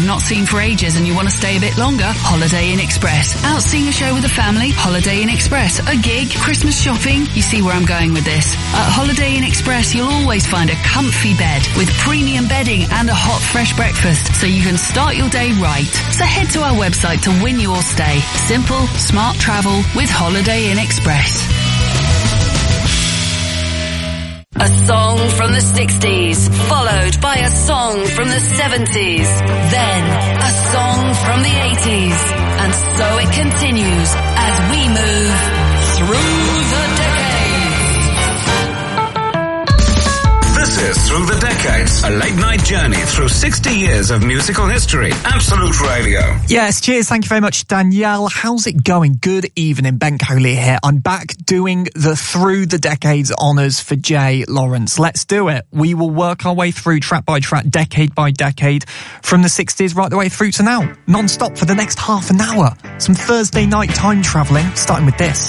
you've not seen for ages and you want to stay a bit longer? Holiday Inn Express. Out seeing a show with the family? Holiday Inn Express. A gig? Christmas shopping? You see where I'm going with this. At Holiday Inn Express, you'll always find a comfy bed with premium bedding and a hot, fresh breakfast so you can start your day right. So head to our website to win your stay. Simple, smart travel with Holiday Inn Express. A song from the 60s, followed by a song from the 70s, then a song from the 80s, and so it continues as we move through the decades. This is Through the Decades, a late-night journey through 60 years of musical history. Absolute Radio. Yes, cheers. Thank you very much, Danielle. How's it going? Good evening. Ben Coley here. I'm back doing the Through the Decades honours for Jay Lawrence. Let's do it. We will work our way through track by track, decade by decade, from the 60s right the way through to now. Non-stop for the next half an hour. Some Thursday night time travelling, starting with this.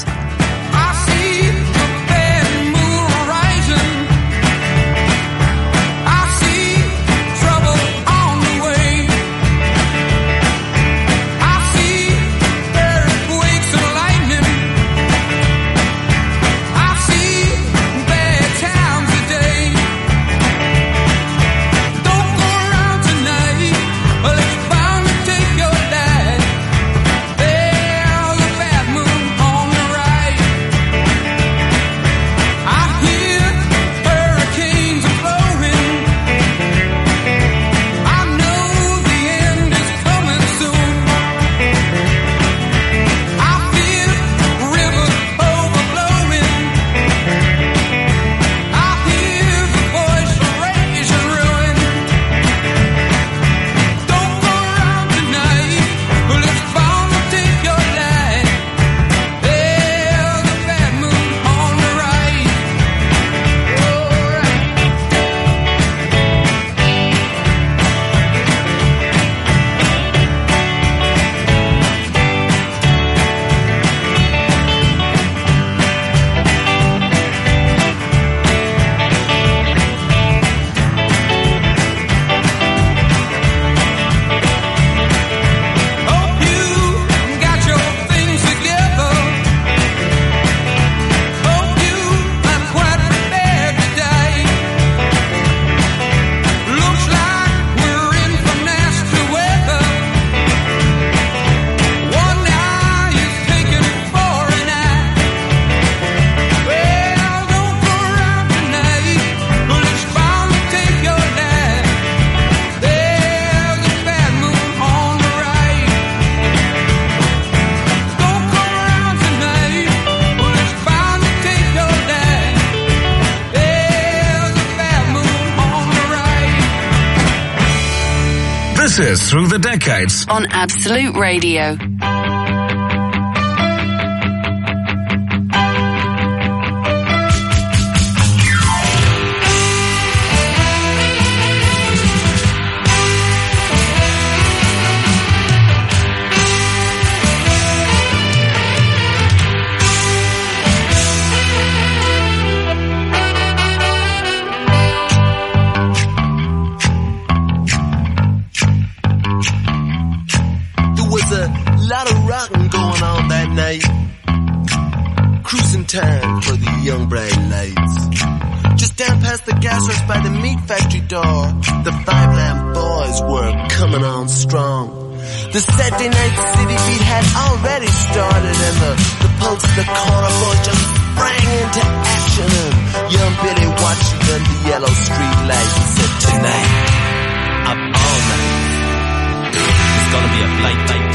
This is Through the Decades on Absolute Radio. Time for the young bright lights. Just down past the gas works by the meat factory door, the Five Lamb Boys were coming on strong. The Saturday night city beat had already started, and the pulse of the corner boy just sprang into action. And young Billy watched under yellow street lights and said, "Tonight, up all night, it's gonna be a flight night."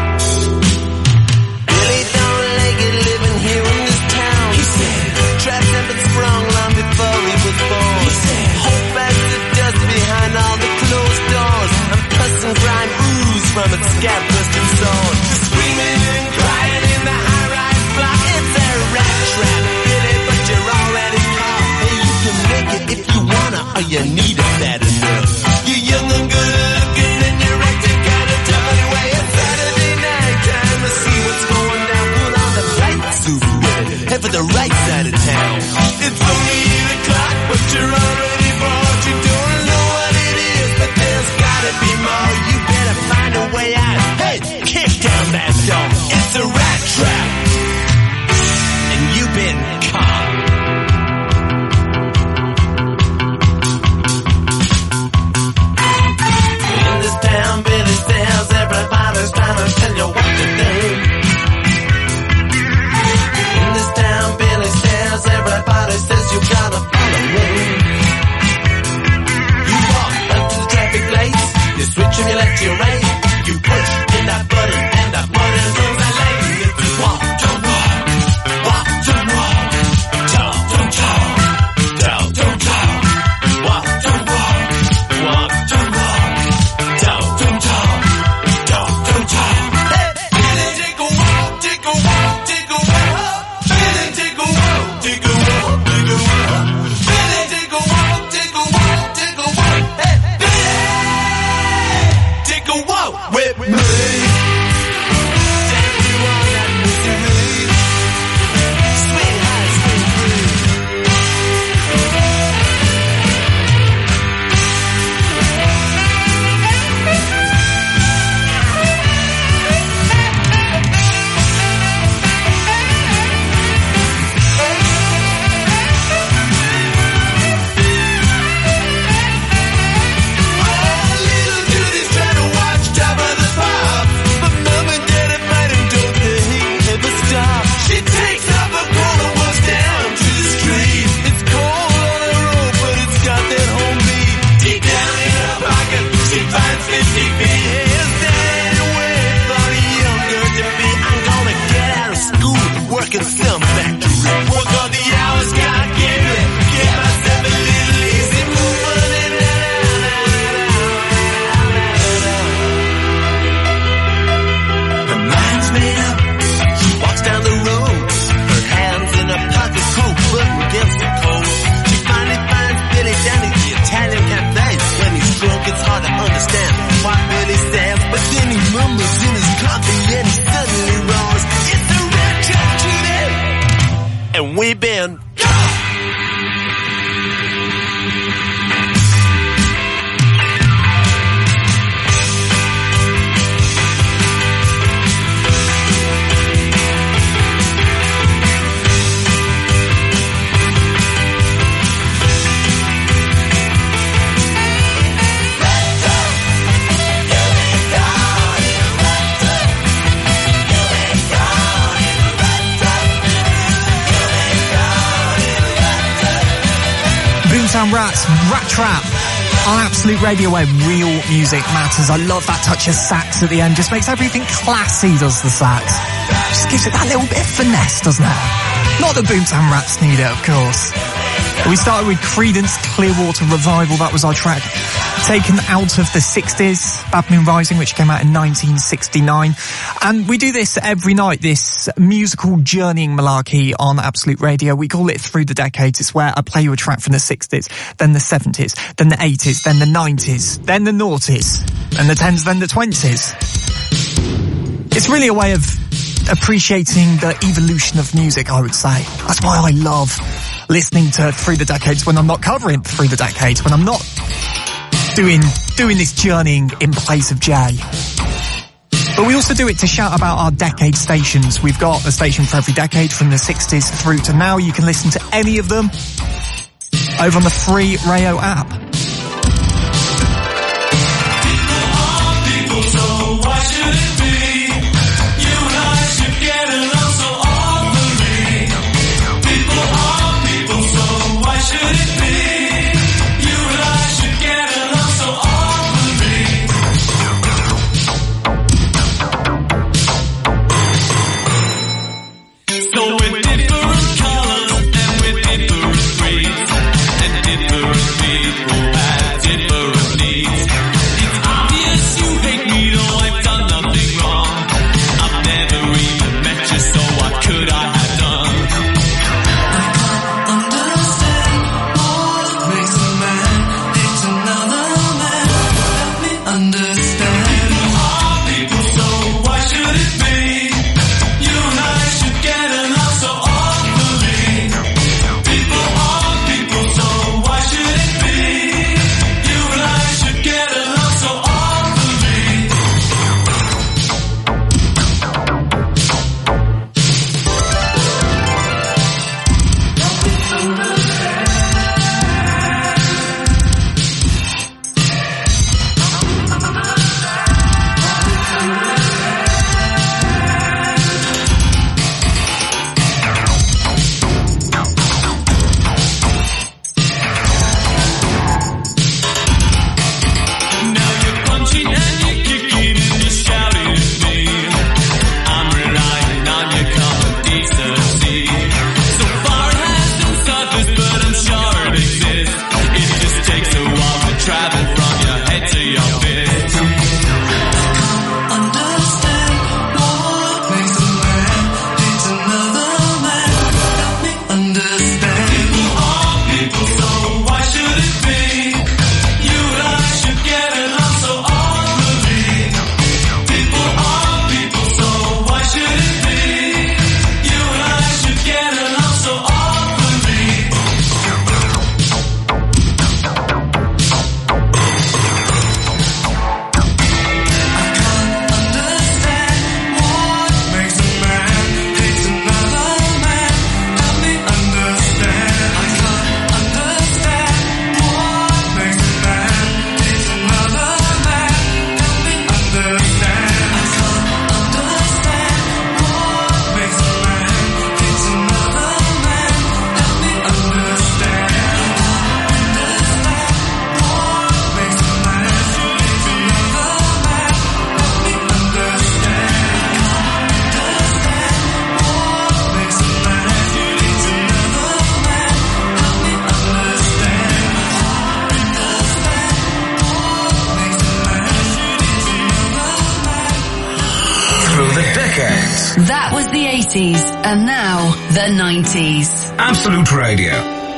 Billy don't like it living here in this town. He said, trapped and been sprung long before he was born. He said, hope as the dust behind all the closed doors, and pus and grime ooze from its scab-busted sword. Screaming and crying in the high-rise block. It's a rat trap, Billy, but you're already caught. Hey, you can make it if you wanna, or you need it bad enough. You're young and good-looking, and you're acting kinda tough anyway. It's Saturday night time to see what's going down. Put on the flight suit, Billy, head for the right side of town. It's only 8 o'clock, but you're already bored. You don't know what it is, but there's gotta be more. You better around that door. It's a rat trap, and you've been caught. In this town, Billy says everybody's trying to tell you what to do. In this town, Billy says everybody says you gotta follow me. You walk up to the traffic lights, you switch and you let you right. You push in that button and that button goes that lady. If you walk, don't walk, walk, don't walk, talk, don't talk, talk, don't talk, walk, don't walk, walk, don't walk, talk, don't talk, talk, don't talk. Hey, Billy, take a walk, take a walk, take a walk. Billy, take a walk, take a walk, take a walk. Billy, take a walk, take a walk, take a walk. Hey, Billy, take a walk with me. Some factory. Work all the hours, God give it. Get myself a little easy moving in and out. Her mind's made up. She walks down the road. Her hands in her pocket, coat button against the cold. She finally finds Billy down at the Italian cafe. When he's drunk, it's hard to understand what Billy says, but then he mumbles in his coffee and he suddenly roars. It's a red trap today. And we've been Boomtown Rats, Rat Trap on Absolute Radio, where real music matters. I love that touch of sax at the end. Just makes everything classy, does the sax. Just gives it that little bit of finesse, doesn't it? Not that Boomtown Rats need it, of course. We started with Creedence Clearwater Revival. That was our track taken out of the 60s, Bad Moon Rising, which came out in 1969. And we do this every night, this musical journeying malarkey on Absolute Radio. We call it Through the Decades. It's where I play you a track from the 60s, then the 70s, then the 80s, then the 90s, then the noughties, and the 10s, then the 20s. It's really a way of appreciating the evolution of music, I would say. That's why I love listening to Through the Decades when I'm not covering Through the Decades, when I'm not doing this journeying in place of Jay. But we also do it to shout about our decade stations. We've got a station for every decade from the 60s through to now. You can listen to any of them over on the free Rayo app. People, so why should it be? You and I should get along so awfully. People are people, so why should it be? You and I should get along so awfully. So with different colors and with different races and different people. decades. That was the 80s, and now the 90s. Absolute Radio.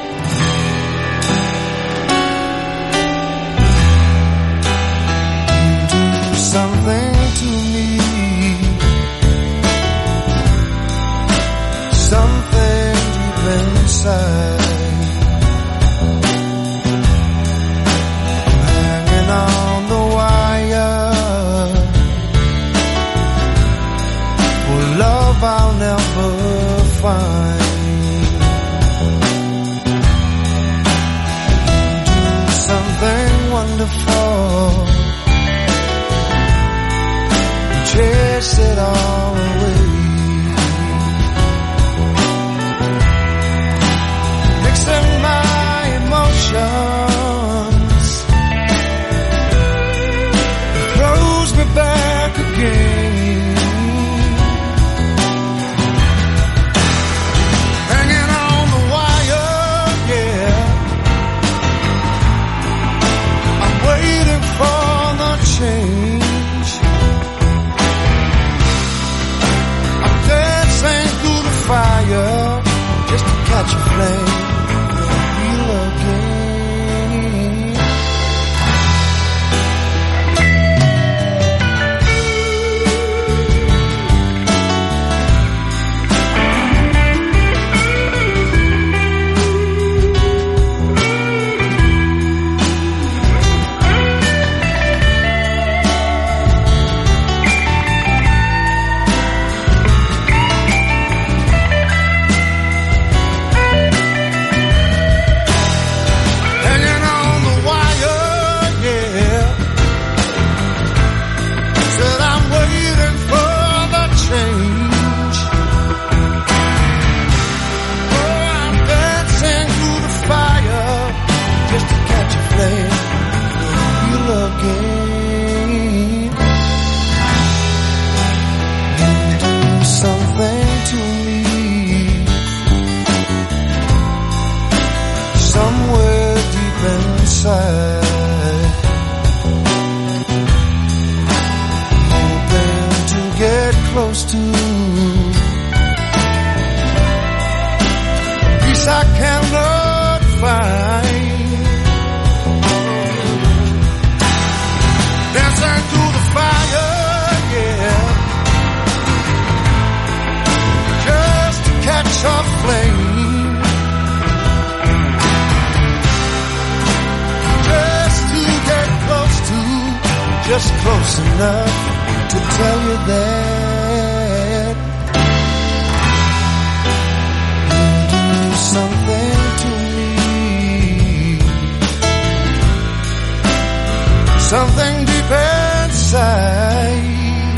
Something to me, something deep inside, hanging on the wire, for love I'll never find. Do something wonderful, chase it all away, mixing my emotions, it throws me back again, hanging on the wire, yeah, I'm waiting for the change. Fire, just to catch a flame, feel again. Hoping to get close to peace I cannot find, dancing through the fire, yeah, just to catch a flame. Just close enough to tell you that you do something to me, something deep inside.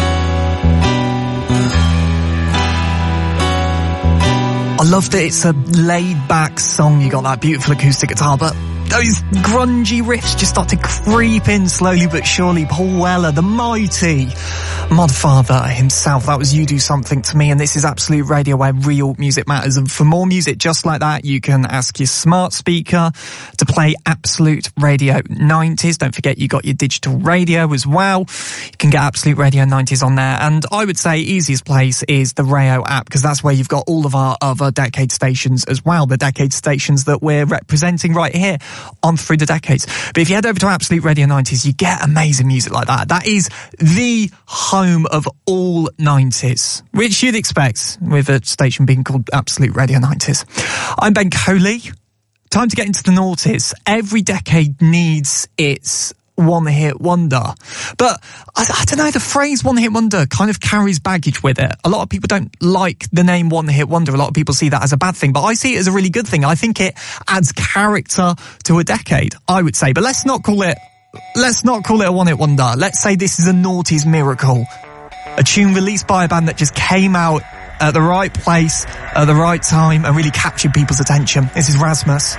I love that it's a laid-back song. You got that beautiful acoustic guitar, but those grungy riffs just start to creep in slowly but surely. Paul Weller, the mighty Modfather himself. That was You Do Something to Me, and this is Absolute Radio, where real music matters. And for more music just like that, you can ask your smart speaker to play Absolute Radio 90s. Don't forget you got your digital radio as well. You can get Absolute Radio 90s on there. And I would say easiest place is the Rayo app, because that's where you've got all of our other decade stations as well. The decade stations that we're representing right here on Through the Decades. But if you head over to Absolute Radio 90s, you get amazing music like that. That is the home of all 90s, which you'd expect with a station being called Absolute Radio 90s. I'm Ben Coley. Time to get into the noughties. Every decade needs its one-hit wonder. But I don't know, the phrase one-hit wonder kind of carries baggage with it. A lot of people don't like the name one-hit wonder. A lot of people see that as a bad thing, but I see it as a really good thing. I think it adds character to a decade, I would say. But let's not call it a one-hit wonder. Let's say this is a noughties miracle. A tune released by a band that just came out at the right place, at the right time, and really captured people's attention. This is Rasmus.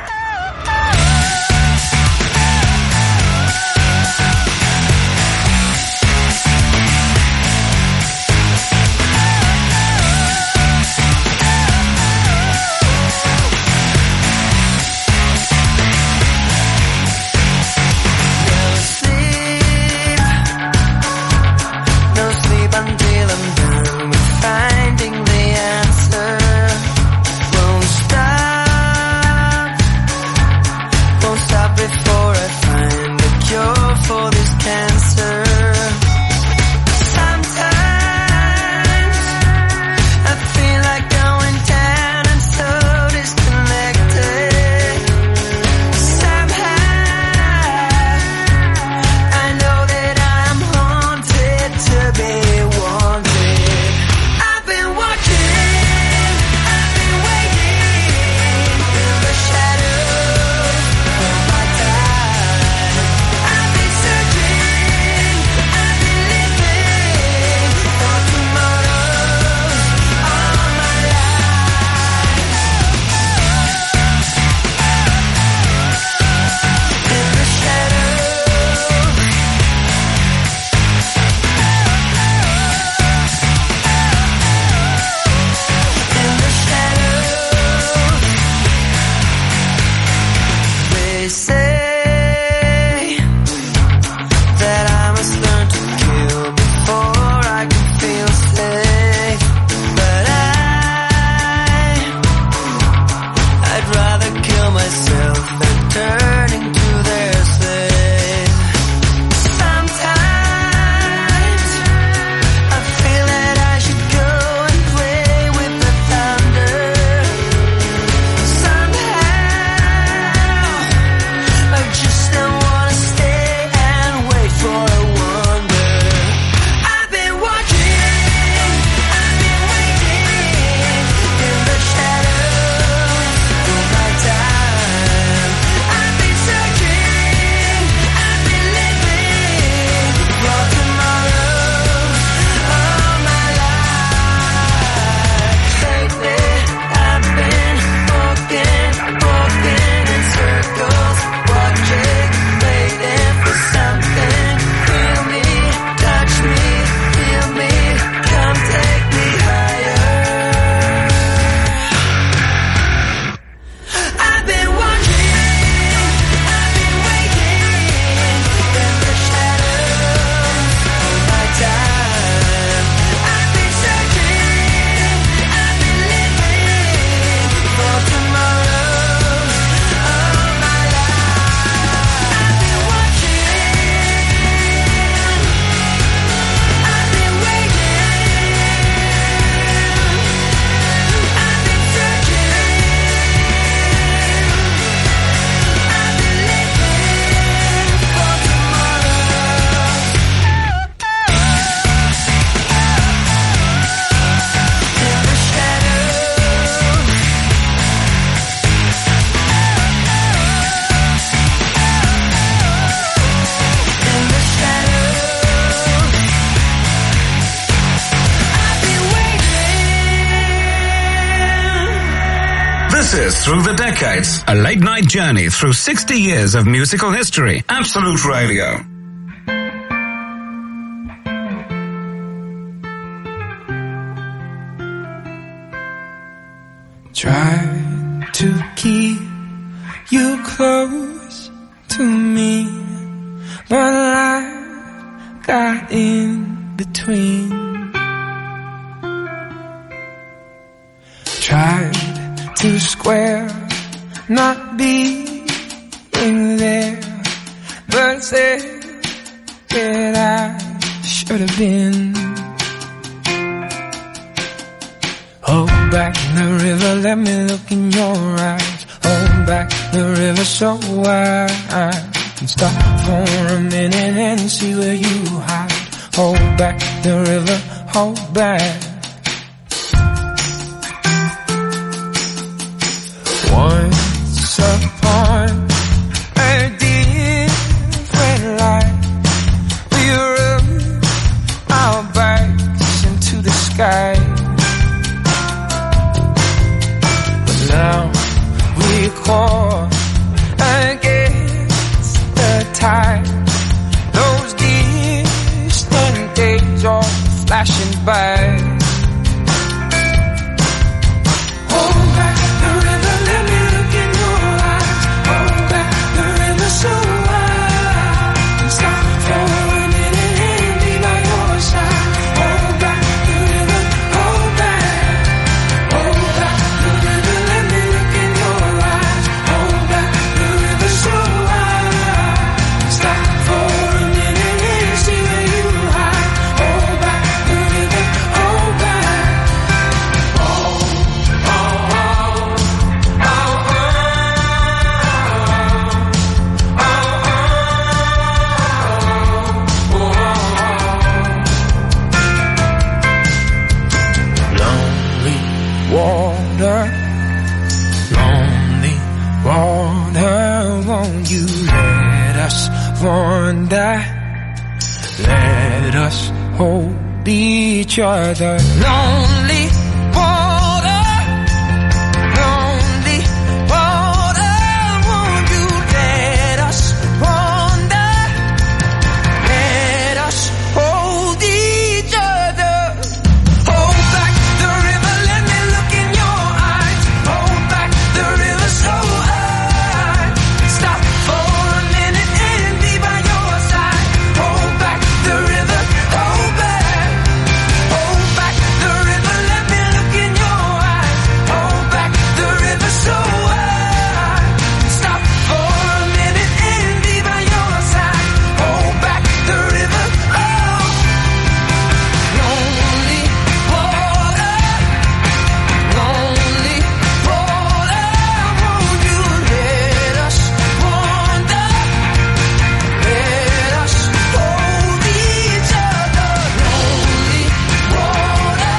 Until I'm done with This is Through the Decades, a late-night journey through 60 years of musical history. Absolute Radio. Try to keep you close to me, but life got in between. Tried to square not being there, but said that I should have been. Hold back the river, let me look in your eyes. Hold back the river so I can stop for a minute and see where you hide. Hold back the river, hold back. Once upon a different life, we rubbed our backs into the sky. But now we caught against the tide. Those distant days are flashing by. Let us hold each other. Lonely water, lonely water, won't you let us wander? Let us hold each other. Hold back the river, let me look in your eyes. Hold back the river so high. Stop for a minute and be by your side. Hold back the river, hold back. Hold back the river, let me look in your eyes. Hold back the river so high. Stop for a minute and be by your side. Hold back the river, oh. Lonely water, won't you let us wander? Let us hold each other. Lonely water,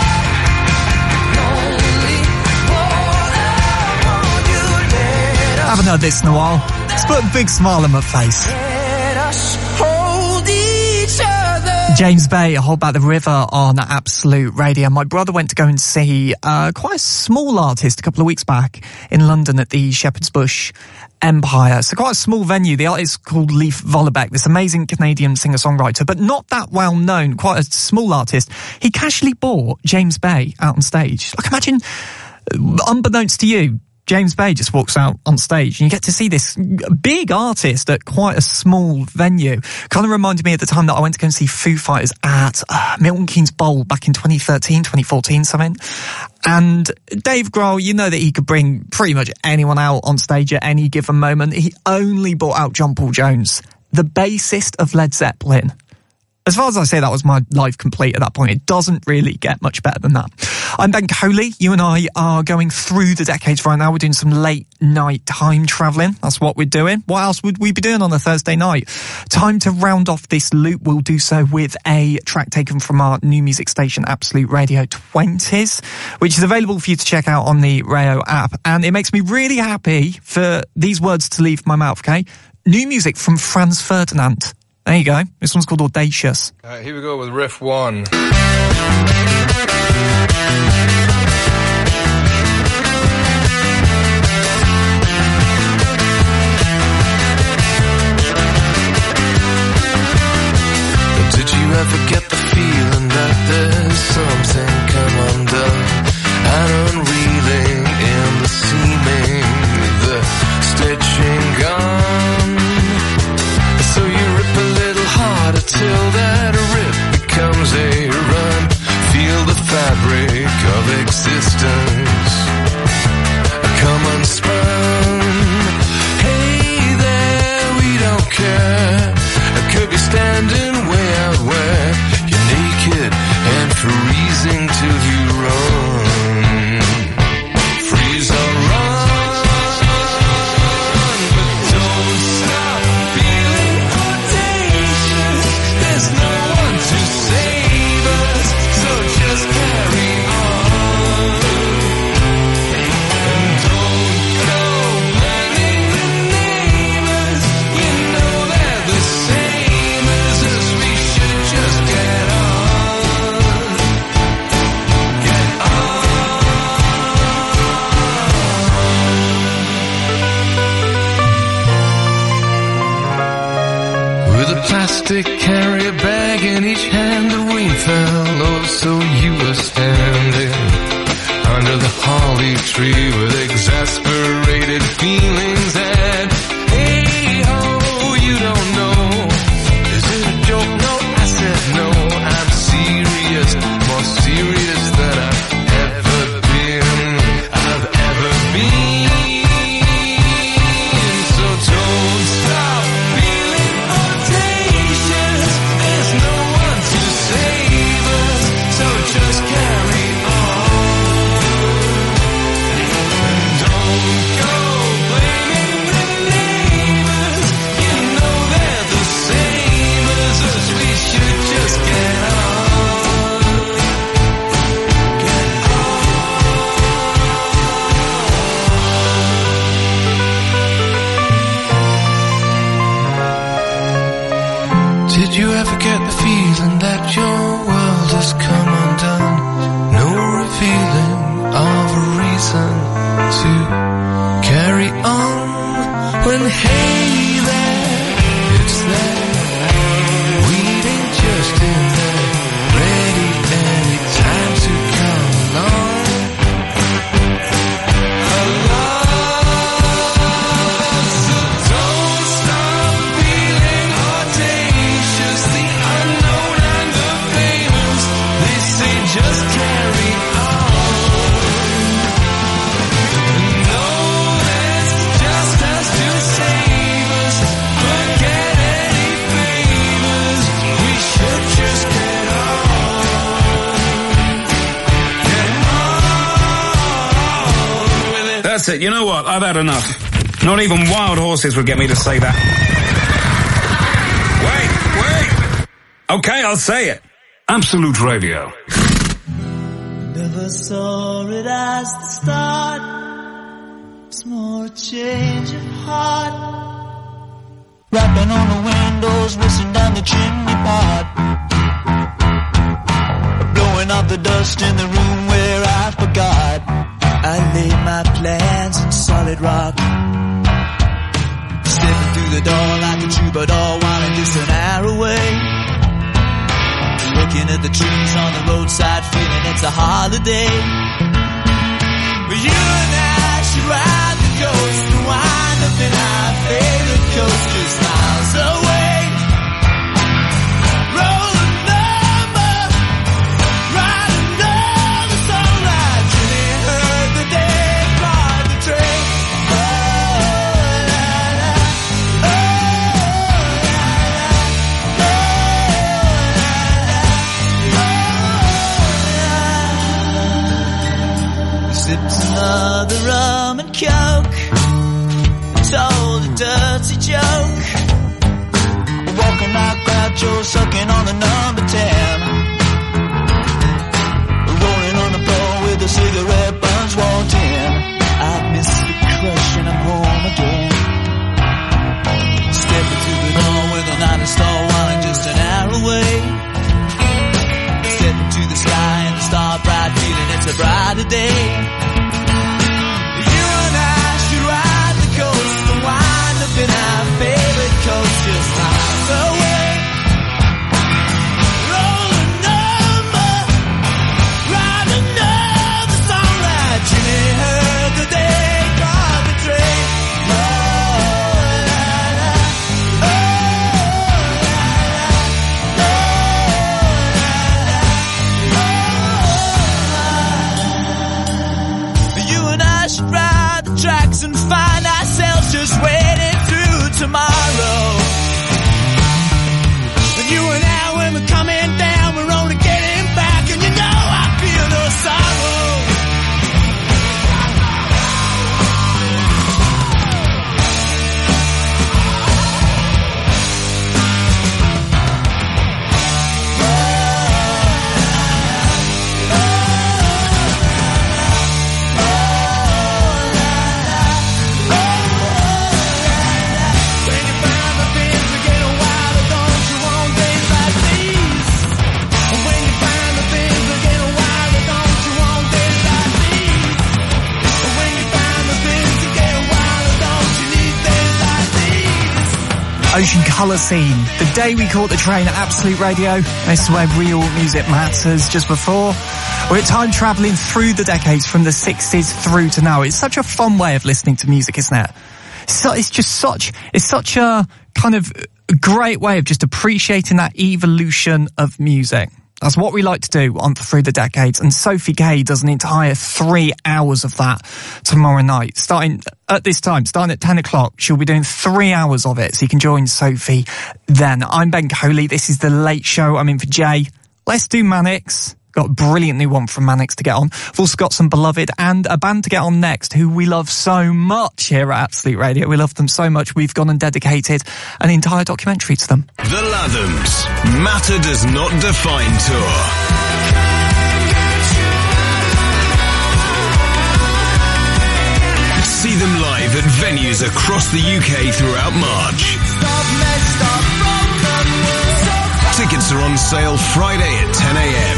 won't you let us? Haven't heard this in a while. It's put a big smile on my face. Let us hold each other. James Bay, Hold Back the River on Absolute Radio. My brother went to go and see quite a small artist a couple of weeks back in London at the Shepherd's Bush Empire. So quite a small venue. The artist is called Leif Vollebeck, this amazing Canadian singer-songwriter, but not that well known, quite a small artist. He casually bought James Bay out on stage. Like, imagine, unbeknownst to you, James Bay just walks out on stage and you get to see this big artist at quite a small venue. Kind of reminded me at the time that I went to go and see Foo Fighters at Milton Keynes Bowl back in 2013, 2014, something. And Dave Grohl, you know that he could bring pretty much anyone out on stage at any given moment. He only brought out John Paul Jones, the bassist of Led Zeppelin. As far as I say, that was my life complete at that point. It doesn't really get much better than that. I'm Ben Coley. You and I are going through the decades right now. We're doing some late night time travelling. That's what we're doing. What else would we be doing on a Thursday night? Time to round off this loop. We'll do so with a track taken from our new music station, Absolute Radio 20s, which is available for you to check out on the Rayo app. And it makes me really happy for these words to leave my mouth, okay? New music from Franz Ferdinand. There you go. This one's called Audacious. Here we go with riff 1. heartbreak of existence come unspun. Hey there, we don't care. Could be standing way out where you're naked and freezing till you run. Freeze or run, but don't stop feeling audacious. There's no one to save us, so just carry on. And don't go blaming the neighbors, you know they're the same as us. We should just get on. Get on. With a plastic carrier bag in each hand, we fell. Oh, so you were standing under the holly tree with exasperated feelings and hey ho, you don't know. Is it a joke? No, I said no. I'm serious, more serious than I've ever been. I've ever been. So don't stop feeling audacious. There's no one to save us, so just carry on. Don't go blaming the neighbors, you know they're the same as us. We should just get on. Get on. Did you ever get the feeling that your world has come undone? No revealing of a reason to carry on. When hey there, it's there, waiting just in there, ready any time to come along. Along, so don't stop feeling audacious. The unknown and the famous, they say just carry on. No, that's just us to save us. Forget any favors, we should just get on. Get on with it. That's it. You know what? I've had enough. Not even wild horses would get me to say that. Wait. Okay, I'll say it. Absolute Radio. Never saw it as the start. It's more a change of heart. Rapping on the windows, whistling down the chimney pot. Blowing off the dust in the room where I forgot. I laid my plans in solid rock. Stepping through the door like a troubadour, wanting just an hour away. Looking at the trees on the roadside, feeling it's a holiday. You and I should ride the coast and wind up in our favorite coast just miles away. Roll a number, ride another song like Jimmy heard the day, ride the train. Oh, la, la, oh, la, la, oh, la. Sipped another rum and coke, told a dirty joke. Walking like Groucho, sucking on the number 10. Rolling on the floor with the cigarette buns walked in. I miss the crush and I'm home again. Stepping through the door with a night star wine just an hour away. Stepping to the sky and the star bright, feeling it's a brighter day. You and I should ride the coast and wind up in our favorite coast just miles away. Roll a number, ride another song like Jimmy heard the day, drive the train. Oh, la, la, oh, la, la, oh, la, la, oh, la, la. tomorrow. And you and I, when we're coming down, we're only getting back, and you know I feel no sorrow. Ocean Colour Scene. The day we caught the train at Absolute Radio. This is where real music matters. Just before, we're time travelling through the decades from the 60s through to now. It's such a fun way of listening to music, isn't it? So it's such a kind of great way of just appreciating that evolution of music. That's what we like to do on Through the Decades, and Sophie Gay does an entire 3 hours of that tomorrow night. Starting at 10 o'clock, she'll be doing 3 hours of it, so you can join Sophie then. I'm Ben Coley, this is The Late Show, I'm in for Jay. Let's do Mannix. Got a brilliant new one from Mannix to get on. We've also got some Beloved and a band to get on next who we love so much here at Absolute Radio. We love them so much we've gone and dedicated an entire documentary to them. The Lathams. Matter Does Not Define Tour. See them live at venues across the UK throughout March. Tickets are on sale Friday at 10 a.m.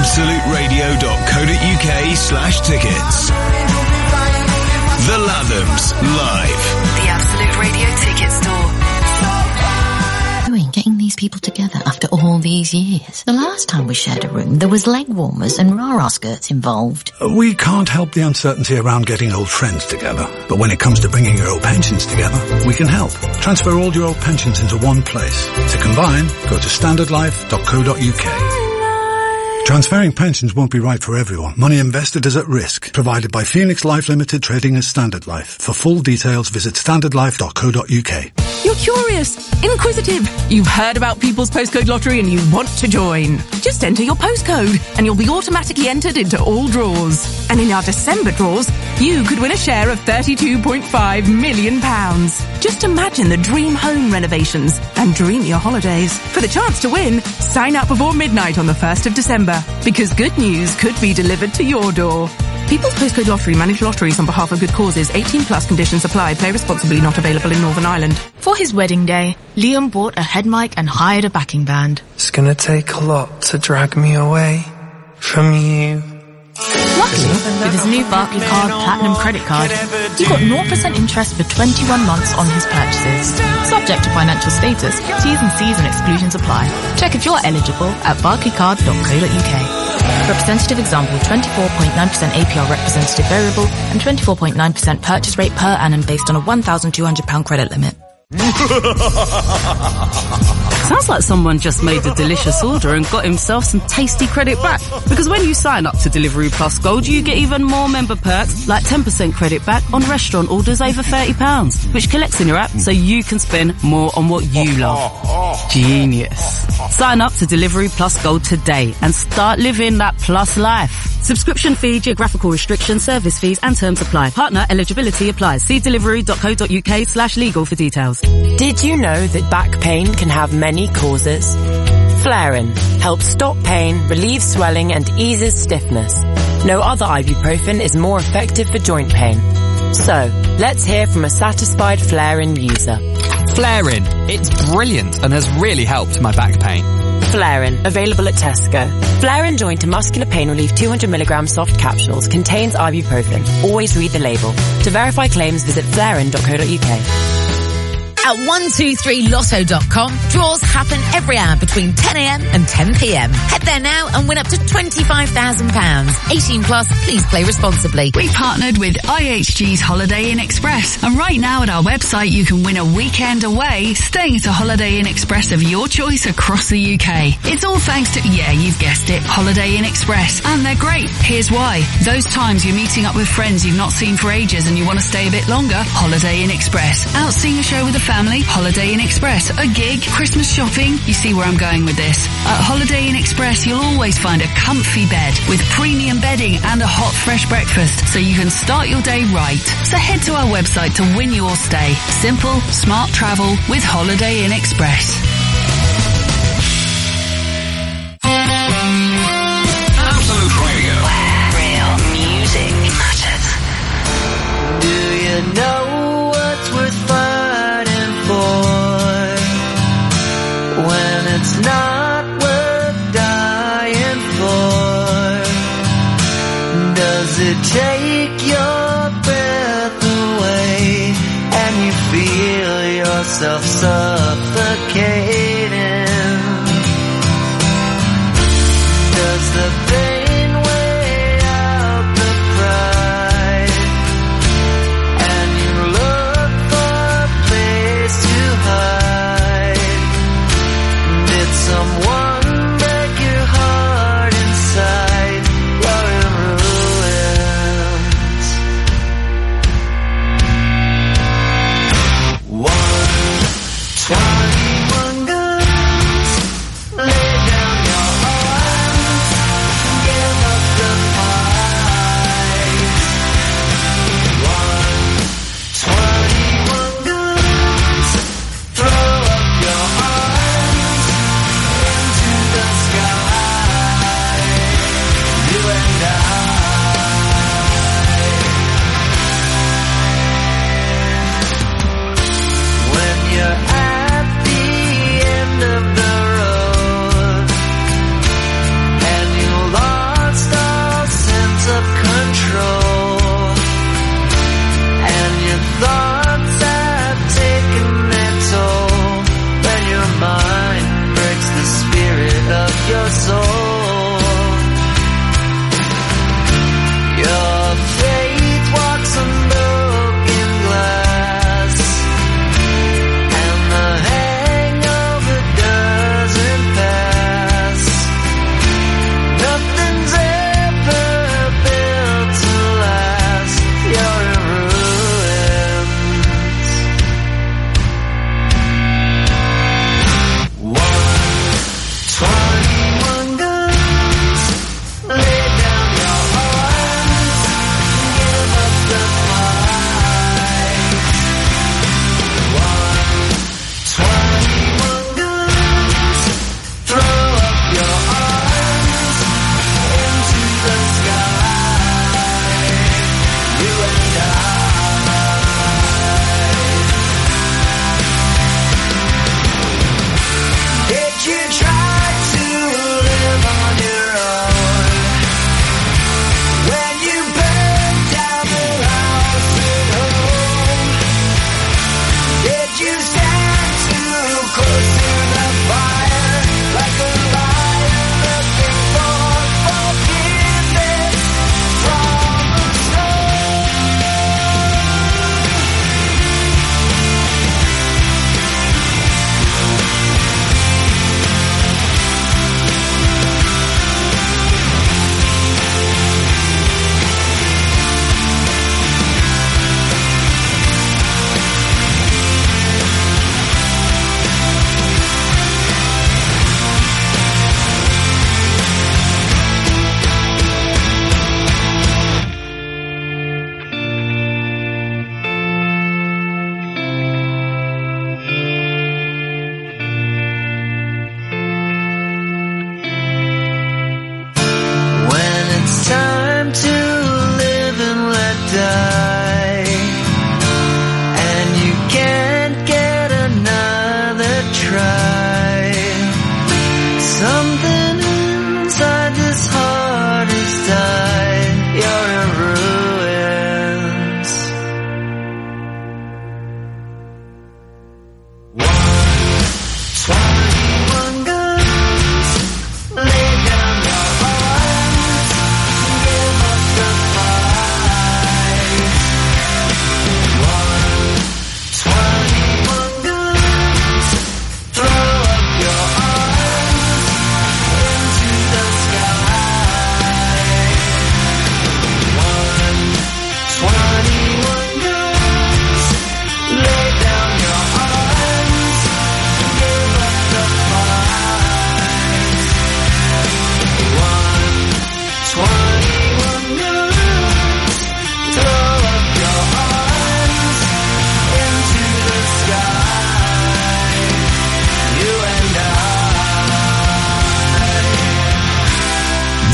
absoluteradio.co.uk/tickets. The Lathams live. The Absolute Radio Ticket Store. Getting these people together after all these years. The last time we shared a room, there was leg warmers and rah-rah skirts involved. We can't help the uncertainty around getting old friends together. But when it comes to bringing your old pensions together, we can help. Transfer all your old pensions into one place. To combine, go to standardlife.co.uk. Transferring pensions won't be right for everyone. Money invested is at risk. Provided by Phoenix Life Limited, trading as Standard Life. For full details, visit standardlife.co.uk. You're curious, inquisitive. You've heard about People's Postcode Lottery and you want to join. Just enter your postcode and you'll be automatically entered into all draws. And in our December draws, you could win a share of £32.5 million. Just imagine the dream home renovations and dream your holidays. For the chance to win, sign up before midnight on the 1st of December. Because good news could be delivered to your door. People's Postcode Lottery manage lotteries on behalf of good causes. 18 plus conditions apply. Play responsibly. Not available in Northern Ireland. For his wedding day, Liam bought a head mic and hired a backing band. It's gonna take a lot to drag me away from you. Luckily, with his new Barclaycard Platinum credit card, he got 0% interest for 21 months on his purchases. Subject to financial status, T's and C's and exclusions apply. Check if you're eligible at barclaycard.co.uk. Representative example, 24.9% APR representative variable and 24.9% purchase rate per annum based on a £1,200 credit limit. Sounds like someone just made a delicious order and got himself some tasty credit back. Because when you sign up to Deliveroo Plus Gold, you get even more member perks, like 10% credit back on restaurant orders over £30, which collects in your app so you can spend more on what you love. Genius. Sign up to Deliveroo Plus Gold today and start living that plus life. Subscription fee, geographical restrictions, service fees and terms apply. Partner eligibility applies. See deliveroo.co.uk/legal for details. Did you know that back pain can have many causes? Flarin helps stop pain, relieve swelling and eases stiffness. No other ibuprofen is more effective for joint pain. So, let's hear from a satisfied Flarin user. Flarin. It's brilliant and has really helped my back pain. Flarin, available at Tesco. Flarin Joint and Muscular Pain Relief 200mg soft capsules contains ibuprofen. Always read the label. To verify claims, visit flarin.co.uk. At 123lotto.com, draws happen every hour between 10 a.m. and 10 p.m. Head there now and win up to £25,000. 18 plus, please play responsibly. We partnered with IHG's Holiday Inn Express, and right now at our website you can win a weekend away staying at a Holiday Inn Express of your choice across the UK. It's all thanks to, yeah, you've guessed it, Holiday Inn Express. And they're great. Here's why. Those times you're meeting up with friends you've not seen for ages and you want to stay a bit longer, Holiday Inn Express. Out seeing a show with a family, family, Holiday Inn Express, a gig, Christmas shopping. You see where I'm going with this. At Holiday Inn Express, you'll always find a comfy bed with premium bedding and a hot, fresh breakfast so you can start your day right. So head to our website to win your stay. Simple, smart travel with Holiday Inn Express. Absolute Radio. Real music matters. Do you know what's worth fighting for when it's not worth dying for? Does it take your breath away and you feel yourself suffocating? Does the pain weigh out the pride and you look for a place to hide? Did someone break your heart inside? You're in ruins. One 21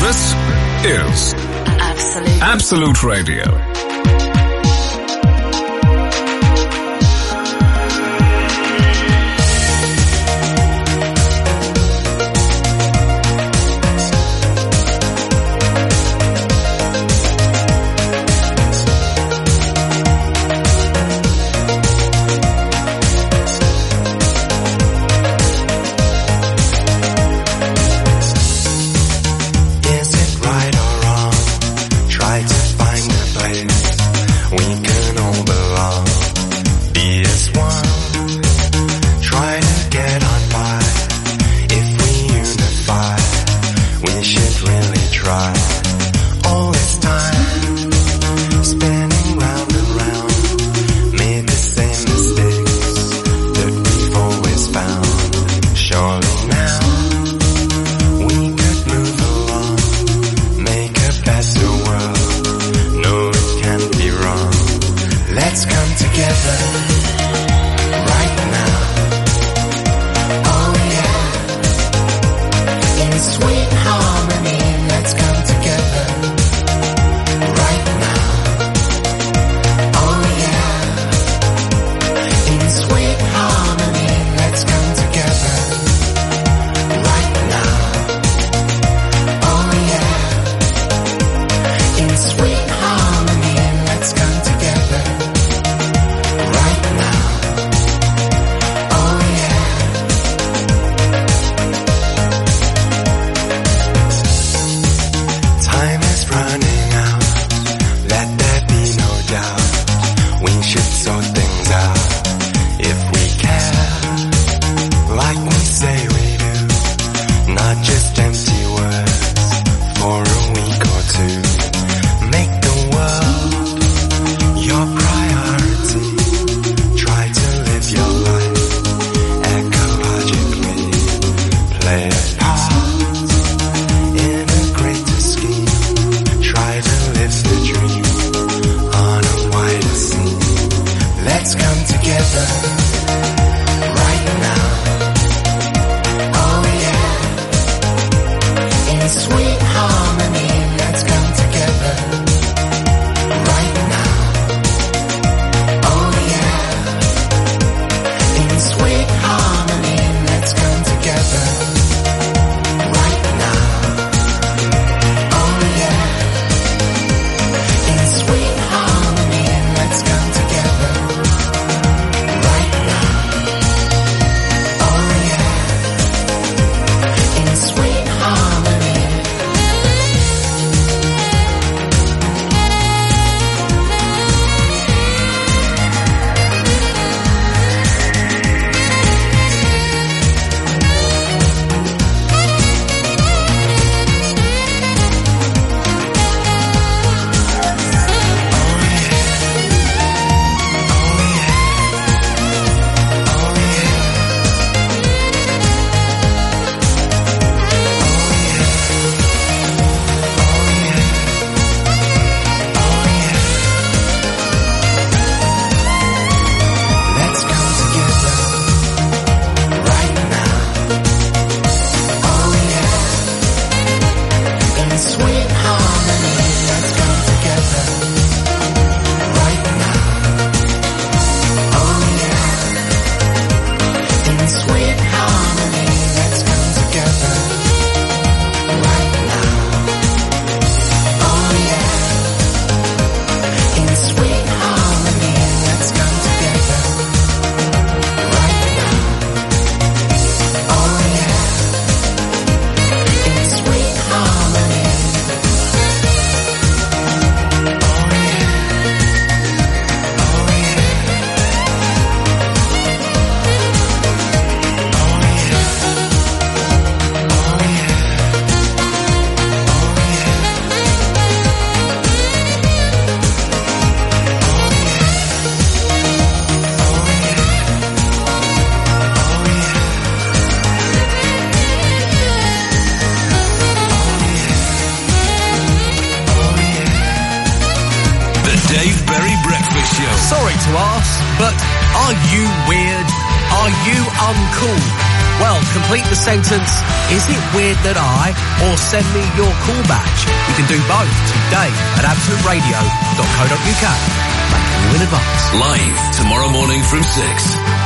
This is Absolute Radio. Sorry to ask, but are you weird? Are you uncool? Well, complete the sentence, is it weird that I, or send me your call badge. You can do both today at absoluteradio.co.uk. Thank you in advance. Live tomorrow morning from 6.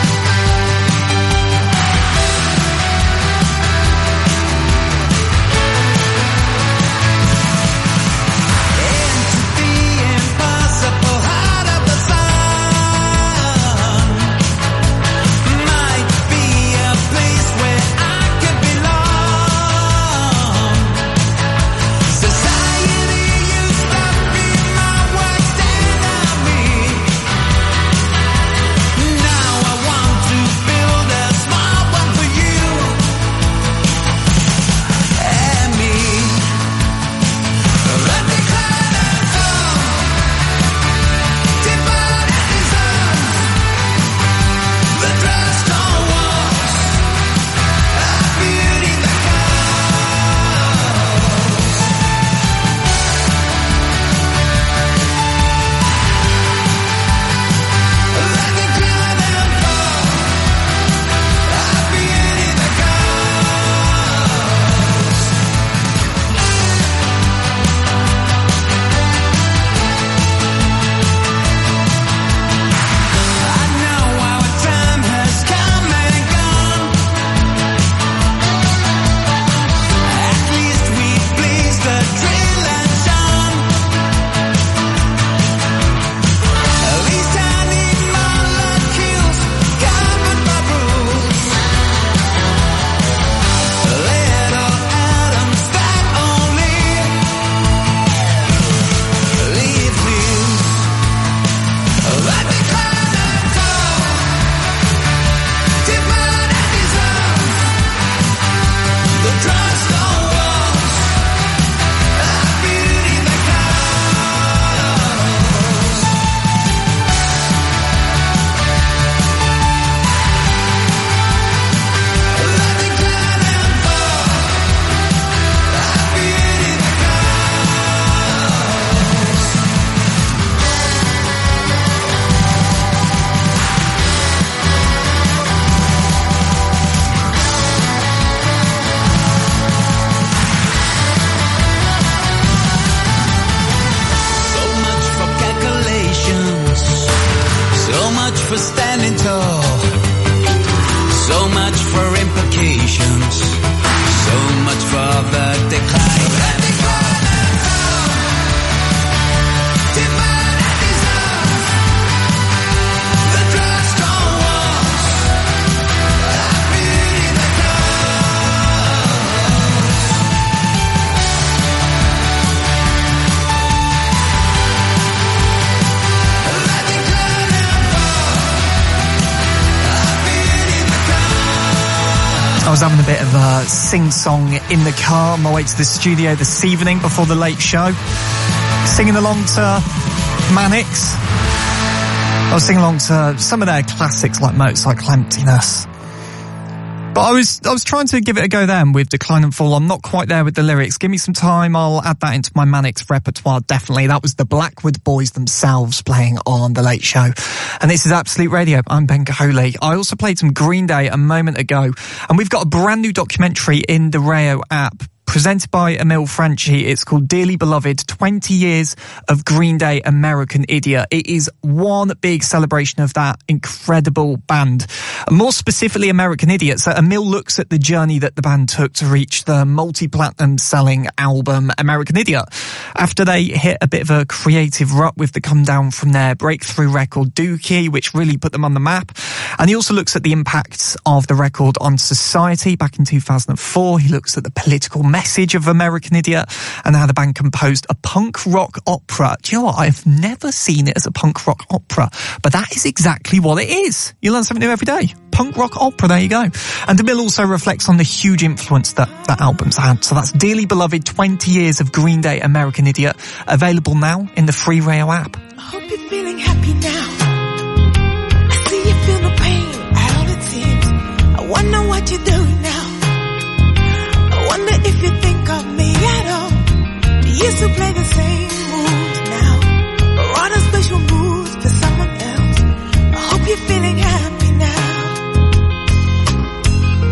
I was having a bit of a sing-song in the car on my way to the studio this evening before the late show. Singing along to Mannix. I was singing along to some of their classics like Motorcycle Emptiness. But I was trying to give it a go then with Decline and Fall. I'm not quite there with the lyrics. Give me some time, I'll add that into my Mannix repertoire, definitely. That was the Blackwood Boys themselves playing on The Late Show. And this is Absolute Radio. I'm Ben Kaholi. I also played some Green Day a moment ago. And we've got a brand new documentary in the Rayo app, presented by Emil Franchi. It's called Dearly Beloved, 20 Years of Green Day, American Idiot. It is one big celebration of that incredible band. And more specifically, American Idiot. So Emil looks at the journey that the band took to reach the multi-platinum selling album American Idiot. After they hit a bit of a creative rut with the come down from their breakthrough record Dookie, which really put them on the map. And he also looks at the impacts of the record on society back in 2004. He looks at the political message of American Idiot and how the band composed a punk rock opera. Do you know what? I've never seen it as a punk rock opera, but that is exactly what it is. You learn something new every day. Punk rock opera, there you go. And DeMille also reflects on the huge influence that album's had. So that's Dearly Beloved, 20 Years of Green Day, American Idiot, available now in the free Rayo app. I hope you're feeling happy now. I see you feel the pain at all it seems. I wonder what you're doing now. I wonder if you think of me at all. You used to play the same moves now, or on a special mood for someone else. I hope you're feeling happy now.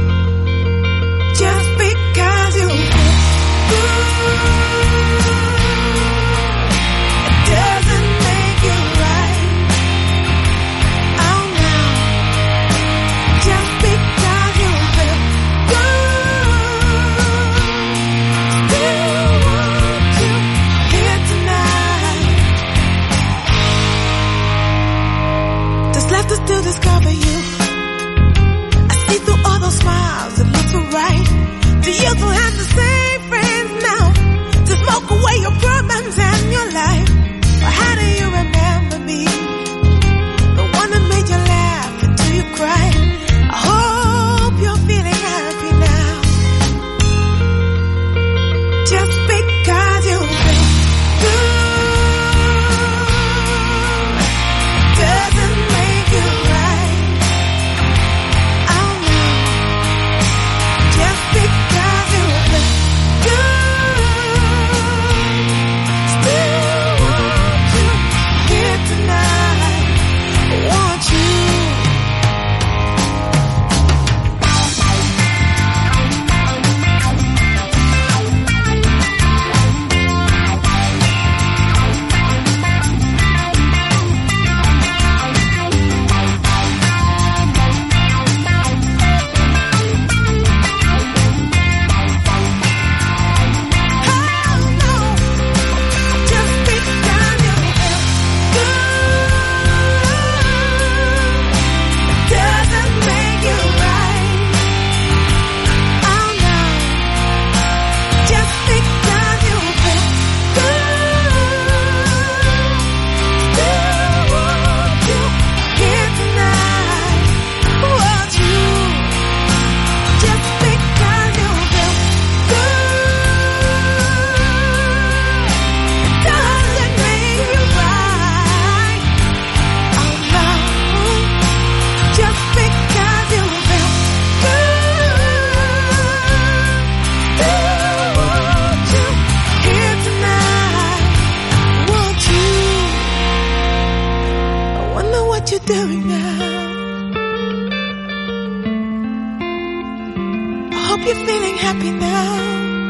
feeling happy now?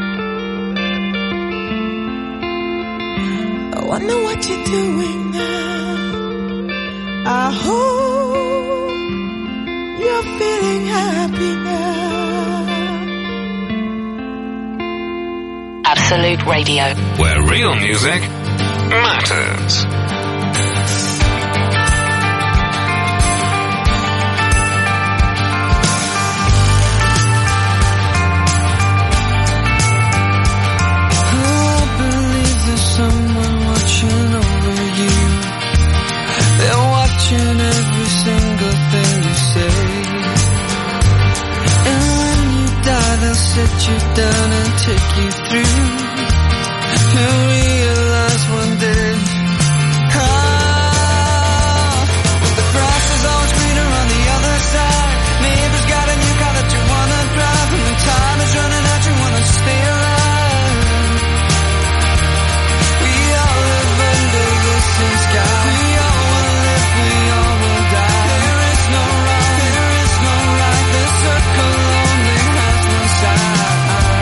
I wonder what you're doing now. I hope you're feeling happy now. Absolute Radio, where real music matters. Someone watching over you. They're watching every single thing you say. And when you die, they'll sit you down and take you through. You'll realize one day, the grass is always greener on the other side. Neighbor's got a new car that you wanna drive, and when time is running out, you wanna stay alive. Sky. We all will live, we all will die. There is no wrong, there is no right. The circle only has one side.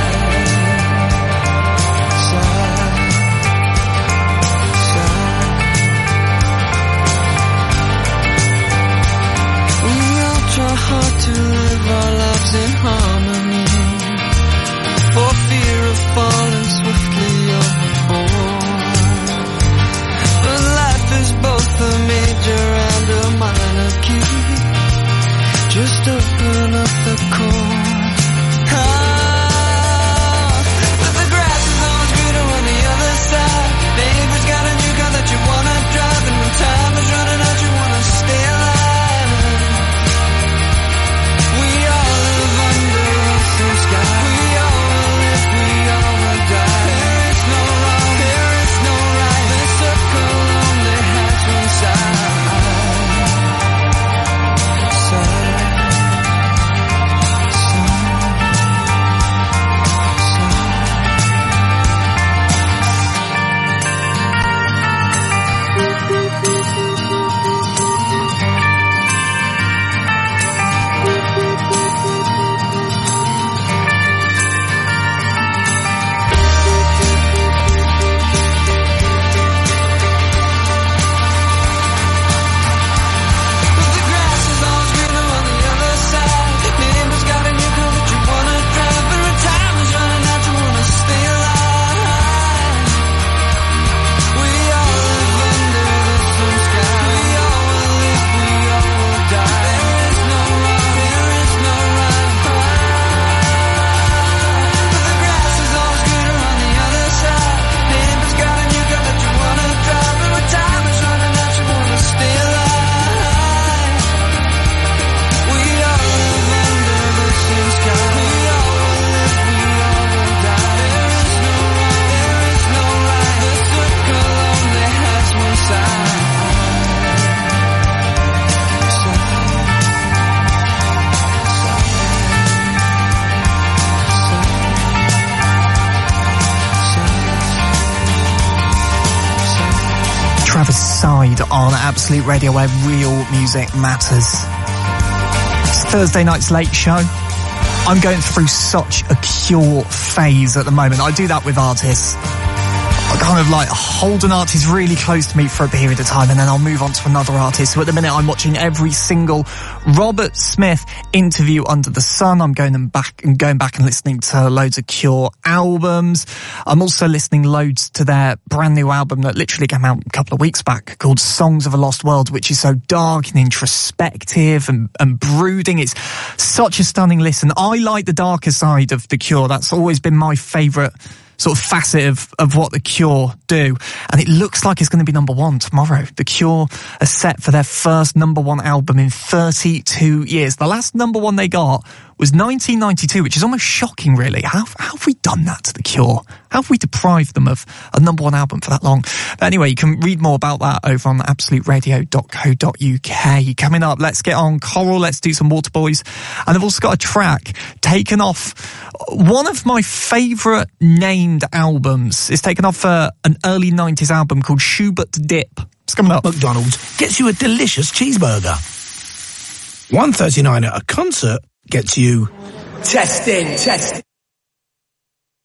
We all try hard to live our lives in harmony, for fear of falling swiftly overboard. Is both a major and a minor key. Just open up the chord. But the grass is always greener on the other side. Neighbor's got a new car that you wanna drive, and when time is running out, you wanna stay alive. We all live under the same sky. We all will live, we all will die. There is no wrong, there is no right. The circle only has one side. Side on Absolute Radio, where real music matters. It's Thursday night's late show. I'm going through such a Cure phase at the moment. I do that with artists. I kind of like hold an artist really close to me for a period of time, and then I'll move on to another artist. So at the minute I'm watching every single Robert Smith interview under the sun. I'm going back and listening to loads of Cure albums. I'm also listening loads to their brand new album that literally came out a couple of weeks back called Songs of a Lost World, which is so dark and introspective and brooding. It's such a stunning listen. I like the darker side of the Cure. That's always been my favourite sort of facet of what the Cure do. And it looks like it's going to be number one tomorrow. The Cure are set for their first number one album in 32 years. The last number one they got was 1992, which is almost shocking, really. How have we done that to the Cure? How have we deprived them of a number one album for that long? But anyway, you can read more about that over on absoluteradio.co.uk. Coming up, let's get on Coral, let's do some Waterboys. And I've also got a track taken off one of my favourite named albums. It's taken off an early 90s album called Schubert Dip. It's coming up. McDonald's gets you a delicious cheeseburger. $1.39 at a concert gets you... Testing.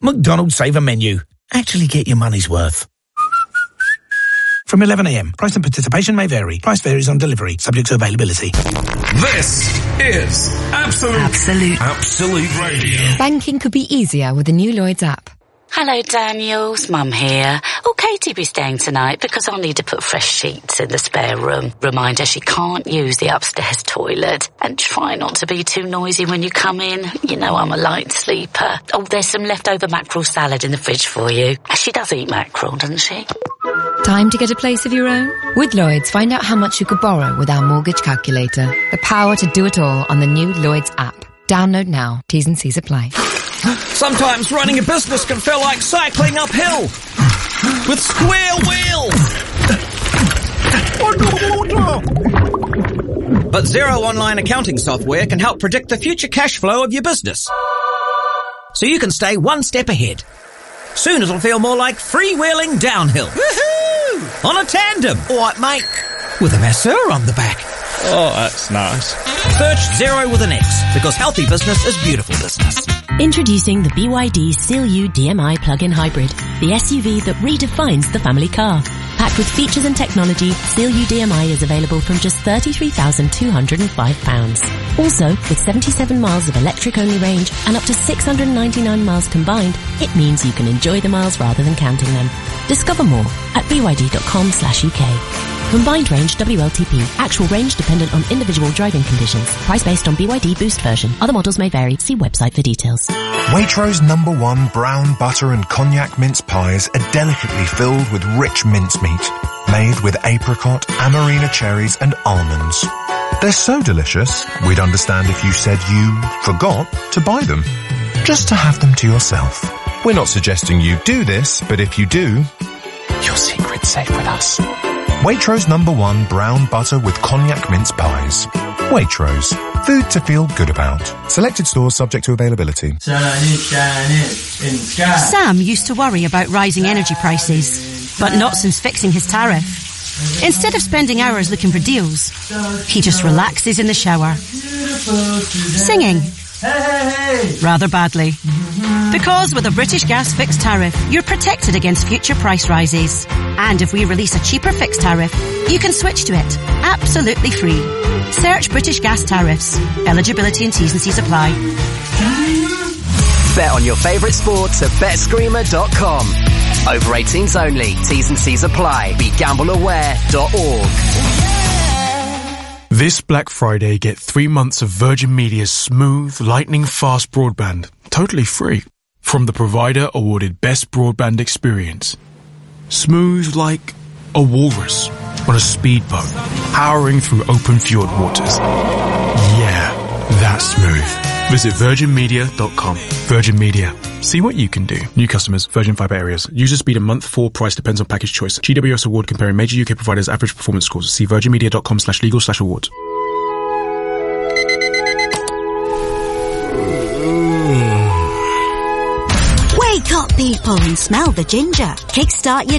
McDonald's Saver Menu. Actually get your money's worth. From 11 a.m. Price and participation may vary. Price varies on delivery, subject to availability. This is Absolute Radio. Banking could be easier with the new Lloyds app. Hello, Daniels. Mum here. Oh, Katie be staying tonight because I'll need to put fresh sheets in the spare room. Remind her she can't use the upstairs toilet. And try not to be too noisy when you come in. You know I'm a light sleeper. Oh, there's some leftover mackerel salad in the fridge for you. She does eat mackerel, doesn't she? Time to get a place of your own? With Lloyds, find out how much you could borrow with our mortgage calculator. The power to do it all on the new Lloyds app. Download now. T's and C's apply. Sometimes running a business can feel like cycling uphill with square wheels. But Xero Online accounting software can help predict the future cash flow of your business, so you can stay one step ahead. Soon it'll feel more like freewheeling downhill. Woohoo! On a tandem. All right, mate. With a masseur on the back. Oh, that's nice. Search Xero with an X, because healthy business is beautiful business. Introducing the BYD Seal U DMI plug-in hybrid, the SUV that redefines the family car. Packed with features and technology, Seal U DMI is available from just £33,205. Also, with 77 miles of electric-only range and up to 699 miles combined, it means you can enjoy the miles rather than counting them. Discover more at byd.com/UK. Combined range WLTP. Actual range dependent on individual driving conditions. Price based on BYD Boost version. Other models may vary. See website for details. Waitrose #1 brown butter and cognac mince pies are delicately filled with rich mincemeat, made with apricot, amarena cherries and almonds. They're so delicious, we'd understand if you said you forgot to buy them, just to have them to yourself. We're not suggesting you do this, but if you do, your secret's safe with us. Waitrose #1 brown butter with cognac mince pies. Waitrose. Food to feel good about. Selected stores subject to availability. Sam used to worry about rising energy prices, but not since fixing his tariff. Instead of spending hours looking for deals, he just relaxes in the shower, singing rather badly. Because with a British Gas fixed tariff, you're protected against future price rises. And if we release a cheaper fixed tariff, you can switch to it absolutely free. Search British Gas tariffs. Eligibility and T's and C's apply. Bet on your favourite sports at betscreamer.com. Over 18s only. T's and C's apply. BeGambleAware.org. This Black Friday, get 3 months of Virgin Media's smooth, lightning-fast broadband, totally free, from the provider awarded Best Broadband Experience. Smooth like a walrus on a speedboat, powering through open fjord waters. Yeah, that's smooth. Visit virginmedia.com. Virgin Media. See what you can do. New customers, Virgin Fibre areas. User speed a month, 4 price depends on package choice. GWS award comparing major UK providers' average performance scores. See virginmedia.com/legal/awards. Wake up, people, and smell the ginger. Kickstart your